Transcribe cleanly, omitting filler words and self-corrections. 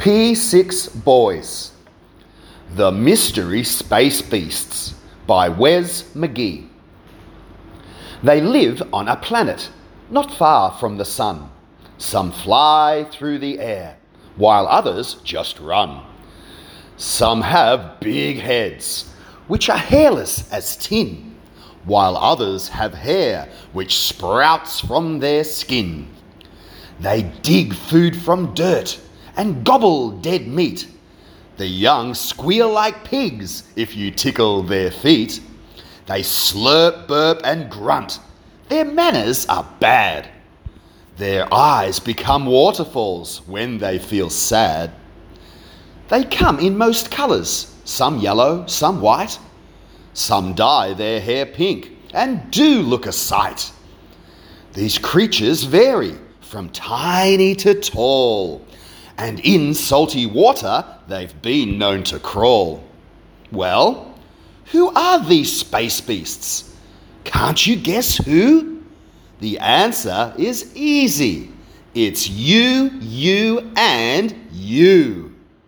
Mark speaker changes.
Speaker 1: P6 Boys, The Mystery Space Beasts by Wes McGee. They live on a planet not far from the sun. Some fly through the air, while others just run. Some have big heads, which are hairless as tin, while others have hair which sprouts from their skin. They dig food from dirt and gobble dead meat. The young squeal like pigs if you tickle their feet. They slurp, burp and grunt. Their manners are bad. Their eyes become waterfalls when they feel sad. They come in most colours, some yellow, some white. Some dye their hair pink and do look a sight. These creatures vary from tiny to tall, and in salty water they've been known to crawl. Well, who are these space beasts? Can't you guess who? The answer is easy. It's you, and you.